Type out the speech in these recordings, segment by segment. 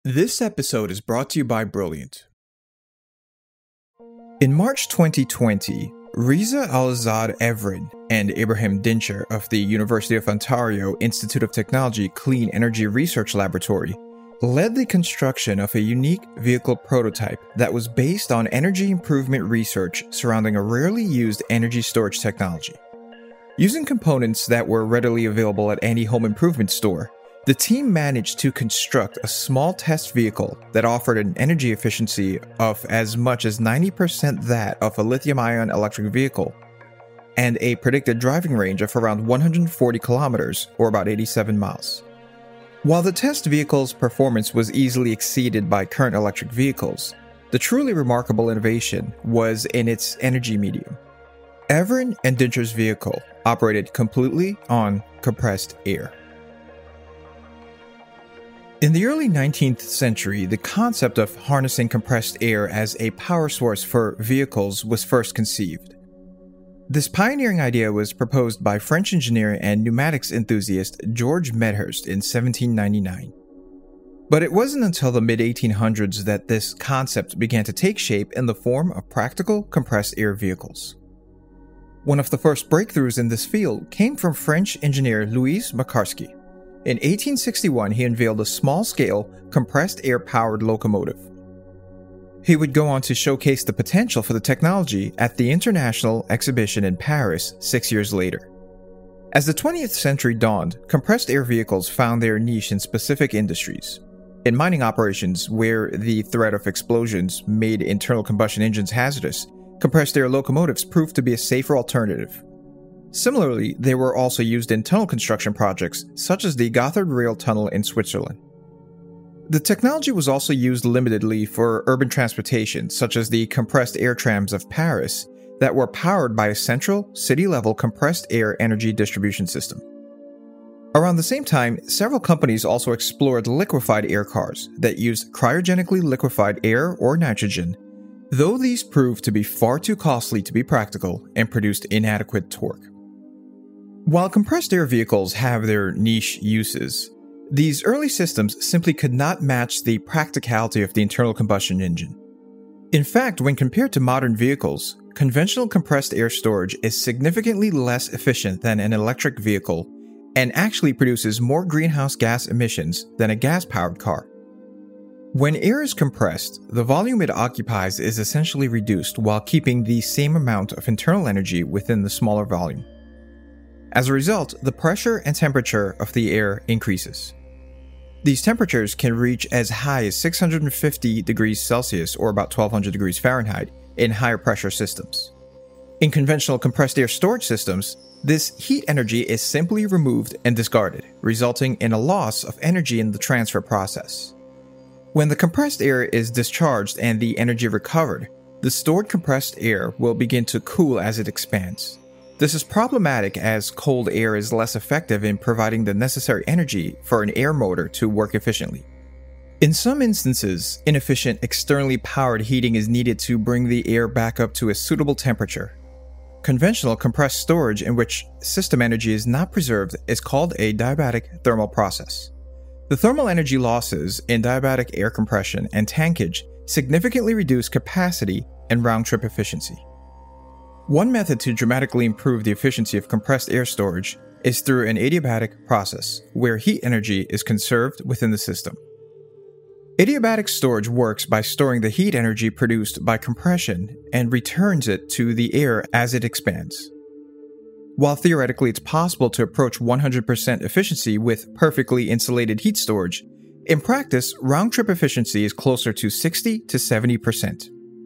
This episode is brought to you by Brilliant. In March 2020, Reza Al-Azad Evren and Ibrahim Dincher of the University of Ontario Institute of Technology Clean Energy Research Laboratory led the construction of a unique vehicle prototype that was based on energy improvement research surrounding a rarely used energy storage technology. Using components that were readily available at any home improvement store, the team managed to construct a small test vehicle that offered an energy efficiency of as much as 90% that of a lithium-ion electric vehicle and a predicted driving range of around 140 kilometers or about 87 miles. While the test vehicle's performance was easily exceeded by current electric vehicles, the truly remarkable innovation was in its energy medium. Evren and Dincher's vehicle operated completely on compressed air. In the early 19th century, the concept of harnessing compressed air as a power source for vehicles was first conceived. This pioneering idea was proposed by French engineer and pneumatics enthusiast George Medhurst in 1799. But it wasn't until the mid-1800s that this concept began to take shape in the form of practical compressed air vehicles. One of the first breakthroughs in this field came from French engineer Louis Makarsky. In 1861, he unveiled a small-scale, compressed air-powered locomotive. He would go on to showcase the potential for the technology at the International Exhibition in Paris 6 years later. As the 20th century dawned, compressed air vehicles found their niche in specific industries. In mining operations, where the threat of explosions made internal combustion engines hazardous, compressed air locomotives proved to be a safer alternative. Similarly, they were also used in tunnel construction projects, such as the Gotthard Rail Tunnel in Switzerland. The technology was also used limitedly for urban transportation, such as the compressed air trams of Paris, that were powered by a central, city-level compressed air energy distribution system. Around the same time, several companies also explored liquefied air cars that used cryogenically liquefied air or nitrogen, though these proved to be far too costly to be practical and produced inadequate torque. While compressed air vehicles have their niche uses, these early systems simply could not match the practicality of the internal combustion engine. In fact, when compared to modern vehicles, conventional compressed air storage is significantly less efficient than an electric vehicle and actually produces more greenhouse gas emissions than a gas-powered car. When air is compressed, the volume it occupies is essentially reduced while keeping the same amount of internal energy within the smaller volume. As a result, the pressure and temperature of the air increases. These temperatures can reach as high as 650 degrees Celsius or about 1200 degrees Fahrenheit in higher pressure systems. In conventional compressed air storage systems, this heat energy is simply removed and discarded, resulting in a loss of energy in the transfer process. When the compressed air is discharged and the energy recovered, the stored compressed air will begin to cool as it expands. This is problematic as cold air is less effective in providing the necessary energy for an air motor to work efficiently. In some instances, inefficient externally powered heating is needed to bring the air back up to a suitable temperature. Conventional compressed storage in which system energy is not preserved is called a diabatic thermal process. The thermal energy losses in diabatic air compression and tankage significantly reduce capacity and round-trip efficiency. One method to dramatically improve the efficiency of compressed air storage is through an adiabatic process, where heat energy is conserved within the system. Adiabatic storage works by storing the heat energy produced by compression and returns it to the air as it expands. While theoretically it's possible to approach 100% efficiency with perfectly insulated heat storage, in practice, round-trip efficiency is closer to 60 to 70%.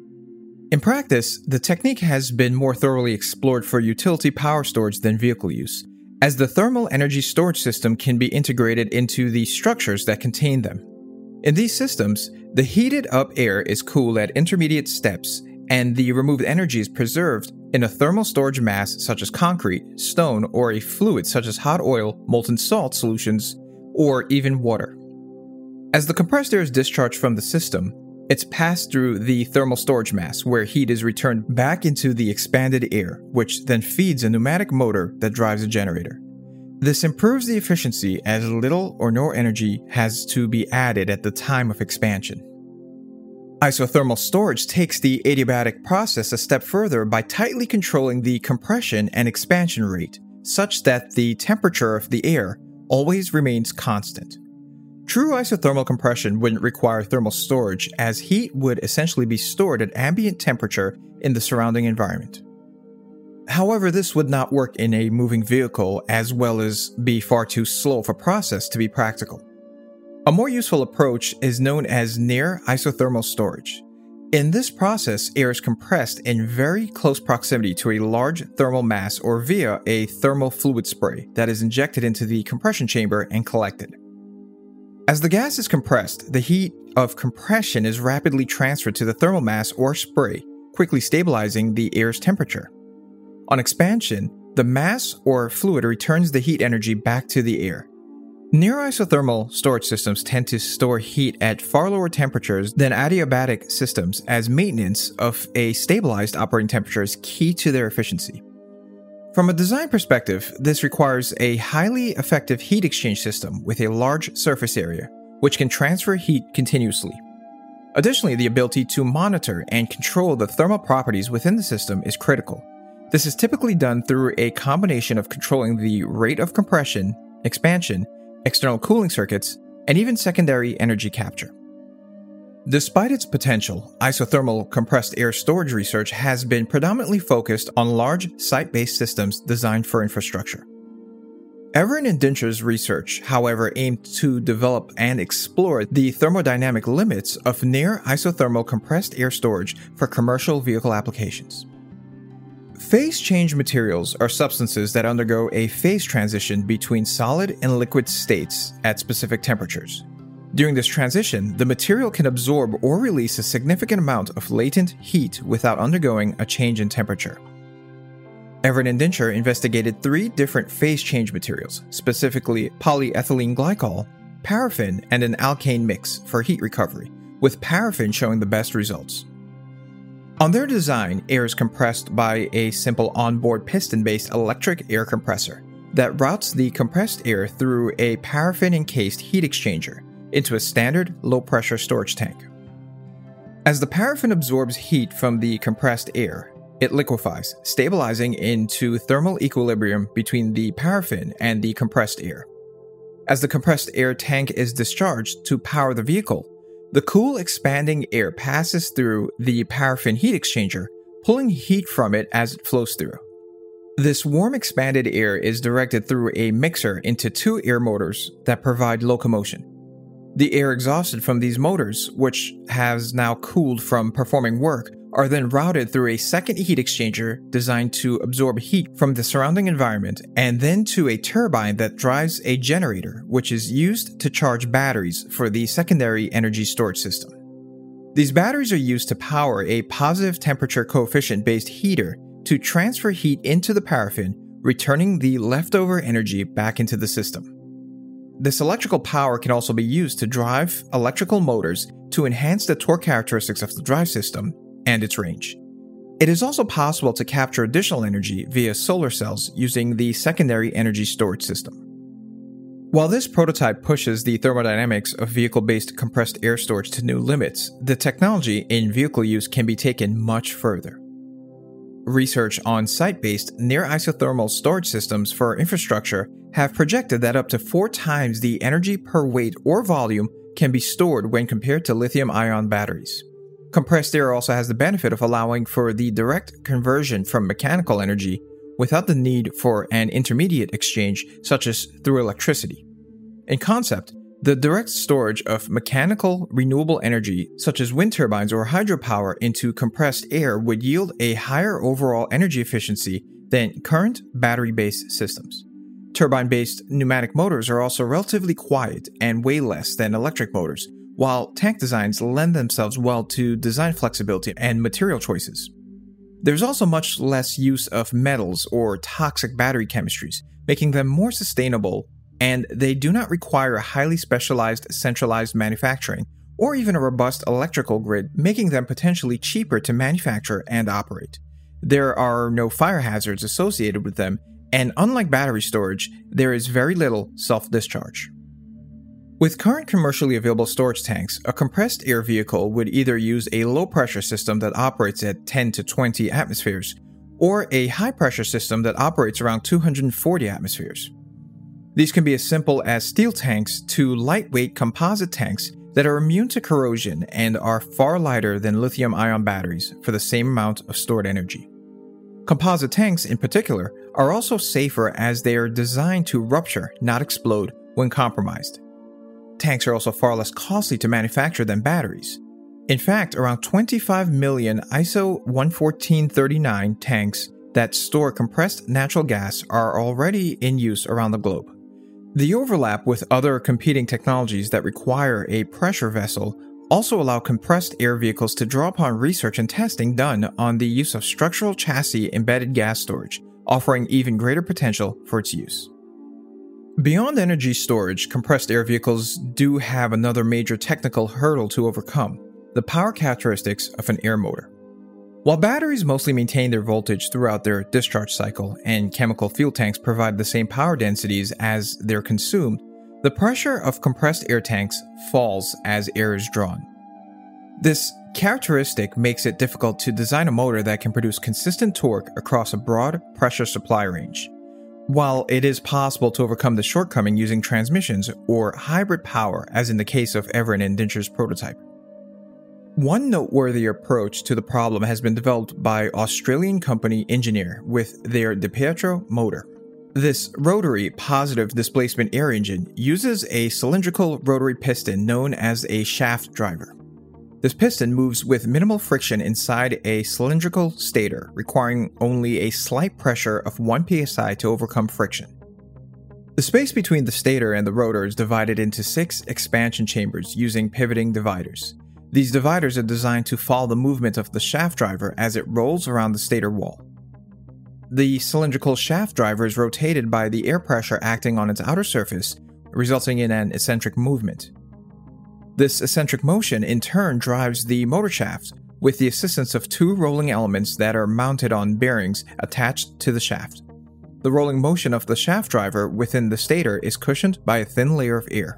In practice, the technique has been more thoroughly explored for utility power storage than vehicle use, as the thermal energy storage system can be integrated into the structures that contain them. In these systems, the heated up air is cooled at intermediate steps, and the removed energy is preserved in a thermal storage mass such as concrete, stone, or a fluid such as hot oil, molten salt solutions, or even water. As the compressed air is discharged from the system, it's passed through the thermal storage mass, where heat is returned back into the expanded air, which then feeds a pneumatic motor that drives a generator. This improves the efficiency as little or no energy has to be added at the time of expansion. Isothermal storage takes the adiabatic process a step further by tightly controlling the compression and expansion rate, such that the temperature of the air always remains constant. True isothermal compression wouldn't require thermal storage, as heat would essentially be stored at ambient temperature in the surrounding environment. However, this would not work in a moving vehicle, as well as be far too slow of a process to be practical. A more useful approach is known as near isothermal storage. In this process, air is compressed in very close proximity to a large thermal mass or via a thermal fluid spray that is injected into the compression chamber and collected. As the gas is compressed, the heat of compression is rapidly transferred to the thermal mass or spray, quickly stabilizing the air's temperature. On expansion, the mass or fluid returns the heat energy back to the air. Near isothermal storage systems tend to store heat at far lower temperatures than adiabatic systems, as maintenance of a stabilized operating temperature is key to their efficiency. From a design perspective, this requires a highly effective heat exchange system with a large surface area, which can transfer heat continuously. Additionally, the ability to monitor and control the thermal properties within the system is critical. This is typically done through a combination of controlling the rate of compression, expansion, external cooling circuits, and even secondary energy capture. Despite its potential, isothermal compressed air storage research has been predominantly focused on large site-based systems designed for infrastructure. Everin and Dinter's research, however, aimed to develop and explore the thermodynamic limits of near isothermal compressed air storage for commercial vehicle applications. Phase change materials are substances that undergo a phase transition between solid and liquid states at specific temperatures. During this transition, the material can absorb or release a significant amount of latent heat without undergoing a change in temperature. Everin and Dinter investigated 3 different phase change materials, specifically polyethylene glycol, paraffin, and an alkane mix for heat recovery, with paraffin showing the best results. On their design, air is compressed by a simple onboard piston-based electric air compressor that routes the compressed air through a paraffin-encased heat exchanger into a standard low-pressure storage tank. As the paraffin absorbs heat from the compressed air, it liquefies, stabilizing into thermal equilibrium between the paraffin and the compressed air. As the compressed air tank is discharged to power the vehicle, the cool, expanding air passes through the paraffin heat exchanger, pulling heat from it as it flows through. This warm, expanded air is directed through a mixer into 2 air motors that provide locomotion. The air exhausted from these motors, which has now cooled from performing work, are then routed through a second heat exchanger designed to absorb heat from the surrounding environment, and then to a turbine that drives a generator, which is used to charge batteries for the secondary energy storage system. These batteries are used to power a positive temperature coefficient-based heater to transfer heat into the paraffin, returning the leftover energy back into the system. This electrical power can also be used to drive electrical motors to enhance the torque characteristics of the drive system and its range. It is also possible to capture additional energy via solar cells using the secondary energy storage system. While this prototype pushes the thermodynamics of vehicle-based compressed air storage to new limits, the technology in vehicle use can be taken much further. Research on site-based near isothermal storage systems for infrastructure have projected that up to 4 times the energy per weight or volume can be stored when compared to lithium-ion batteries. Compressed air also has the benefit of allowing for the direct conversion from mechanical energy without the need for an intermediate exchange such as through electricity. In concept, the direct storage of mechanical renewable energy such as wind turbines or hydropower into compressed air would yield a higher overall energy efficiency than current battery-based systems. Turbine-based pneumatic motors are also relatively quiet and weigh less than electric motors, while tank designs lend themselves well to design flexibility and material choices. There's also much less use of metals or toxic battery chemistries, making them more sustainable, and they do not require a highly specialized centralized manufacturing or even a robust electrical grid, making them potentially cheaper to manufacture and operate. There are no fire hazards associated with them, and unlike battery storage, there is very little self-discharge. With current commercially available storage tanks, a compressed air vehicle would either use a low-pressure system that operates at 10 to 20 atmospheres, or a high-pressure system that operates around 240 atmospheres. These can be as simple as steel tanks to lightweight composite tanks that are immune to corrosion and are far lighter than lithium-ion batteries for the same amount of stored energy. Composite tanks, in particular, are also safer as they are designed to rupture, not explode, when compromised. Tanks are also far less costly to manufacture than batteries. In fact, around 25 million ISO 11439 tanks that store compressed natural gas are already in use around the globe. The overlap with other competing technologies that require a pressure vessel also allow compressed air vehicles to draw upon research and testing done on the use of structural chassis embedded gas storage, offering even greater potential for its use. Beyond energy storage, compressed air vehicles do have another major technical hurdle to overcome: the power characteristics of an air motor. While batteries mostly maintain their voltage throughout their discharge cycle and chemical fuel tanks provide the same power densities as they're consumed, the pressure of compressed air tanks falls as air is drawn. This characteristic makes it difficult to design a motor that can produce consistent torque across a broad pressure supply range. While it is possible to overcome the shortcoming using transmissions or hybrid power, as in the case of Everett and Dinter's prototype. One noteworthy approach to the problem has been developed by Australian company Engineer with their DiPietro motor. This rotary positive displacement air engine uses a cylindrical rotary piston known as a shaft driver. This piston moves with minimal friction inside a cylindrical stator, requiring only a slight pressure of 1 psi to overcome friction. The space between the stator and the rotor is divided into 6 expansion chambers using pivoting dividers. These dividers are designed to follow the movement of the shaft driver as it rolls around the stator wall. The cylindrical shaft driver is rotated by the air pressure acting on its outer surface, resulting in an eccentric movement. This eccentric motion in turn drives the motor shaft with the assistance of 2 rolling elements that are mounted on bearings attached to the shaft. The rolling motion of the shaft driver within the stator is cushioned by a thin layer of air.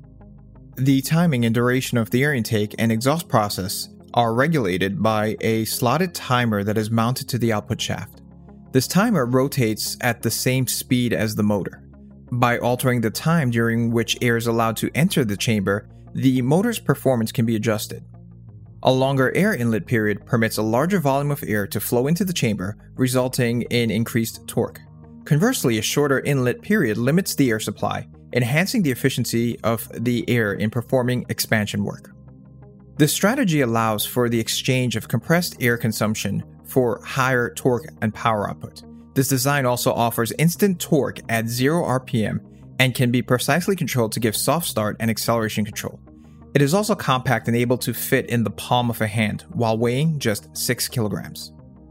The timing and duration of the air intake and exhaust process are regulated by a slotted timer that is mounted to the output shaft. This timer rotates at the same speed as the motor. By altering the time during which air is allowed to enter the chamber, the motor's performance can be adjusted. A longer air inlet period permits a larger volume of air to flow into the chamber, resulting in increased torque. Conversely, a shorter inlet period limits the air supply, enhancing the efficiency of the air in performing expansion work. This strategy allows for the exchange of compressed air consumption for higher torque and power output. This design also offers instant torque at 0 RPM and can be precisely controlled to give soft start and acceleration control. It is also compact and able to fit in the palm of a hand while weighing just 6 kilograms.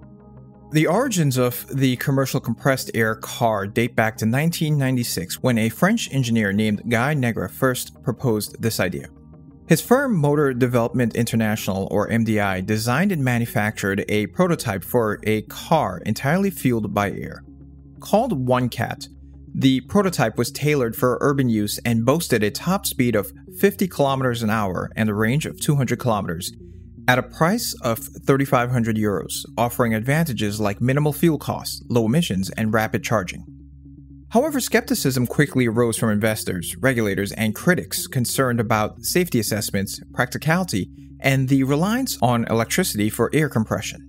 The origins of the commercial compressed air car date back to 1996 when a French engineer named Guy Negre first proposed this idea. His firm Motor Development International, or MDI, designed and manufactured a prototype for a car entirely fueled by air. Called One Cat, the prototype was tailored for urban use and boasted a top speed of 50 kilometers an hour and a range of 200 kilometers, at a price of €3,500, offering advantages like minimal fuel costs, low emissions, and rapid charging. However, skepticism quickly arose from investors, regulators, and critics concerned about safety assessments, practicality, and the reliance on electricity for air compression.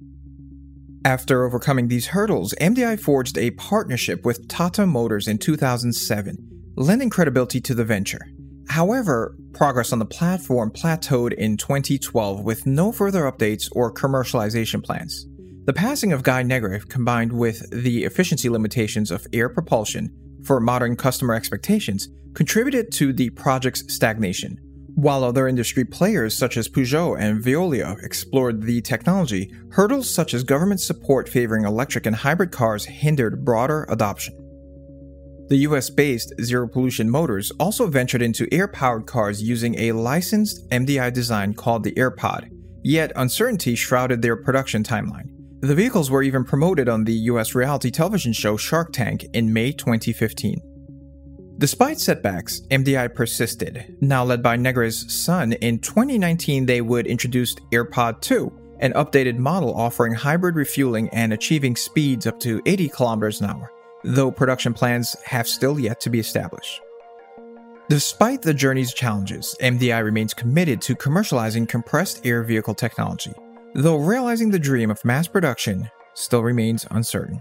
After overcoming these hurdles, MDI forged a partnership with Tata Motors in 2007, lending credibility to the venture. However, progress on the platform plateaued in 2012 with no further updates or commercialization plans. The passing of Guy Negre, combined with the efficiency limitations of air propulsion for modern customer expectations, contributed to the project's stagnation. While other industry players such as Peugeot and Veolia explored the technology, hurdles such as government support favoring electric and hybrid cars hindered broader adoption. The US-based Zero Pollution Motors also ventured into air-powered cars using a licensed MDI design called the AirPod, yet uncertainty shrouded their production timeline. The vehicles were even promoted on the US reality television show Shark Tank in May 2015. Despite setbacks, MDI persisted. Now led by Negre's son, in 2019 they would introduce AirPod 2, an updated model offering hybrid refueling and achieving speeds up to 80 kilometers an hour, though production plans have still yet to be established. Despite the journey's challenges, MDI remains committed to commercializing compressed air vehicle technology, though realizing the dream of mass production still remains uncertain.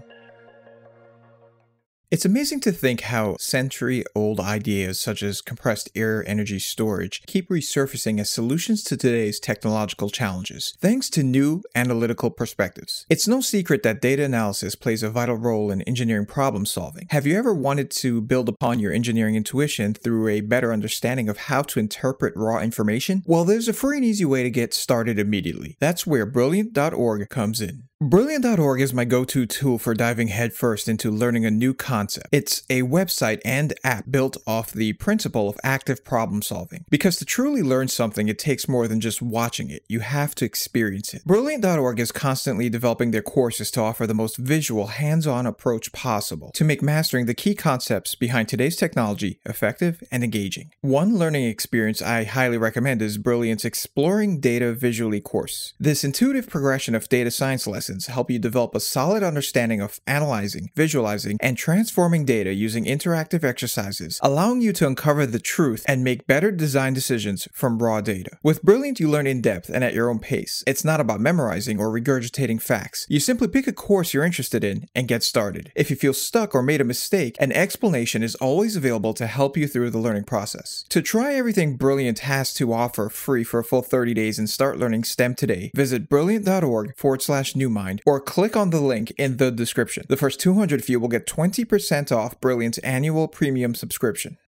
It's amazing to think how century-old ideas such as compressed air energy storage keep resurfacing as solutions to today's technological challenges, thanks to new analytical perspectives. It's no secret that data analysis plays a vital role in engineering problem solving. Have you ever wanted to build upon your engineering intuition through a better understanding of how to interpret raw information? Well, there's a free and easy way to get started immediately. That's where Brilliant.org comes in. Brilliant.org is my go-to tool for diving headfirst into learning a new concept. It's a website and app built off the principle of active problem solving. Because to truly learn something, it takes more than just watching it. You have to experience it. Brilliant.org is constantly developing their courses to offer the most visual, hands-on approach possible to make mastering the key concepts behind today's technology effective and engaging. One learning experience I highly recommend is Brilliant's Exploring Data Visually course. This intuitive progression of data science lessons help you develop a solid understanding of analyzing, visualizing, and transforming data using interactive exercises, allowing you to uncover the truth and make better design decisions from raw data. With Brilliant, you learn in depth and at your own pace. It's not about memorizing or regurgitating facts. You simply pick a course you're interested in and get started. If you feel stuck or made a mistake, an explanation is always available to help you through the learning process. To try everything Brilliant has to offer free for a full 30 days and start learning STEM today, visit brilliant.org/newmind or click on the link in the description. The first 200 of you will get 20% off Brilliant's annual premium subscription.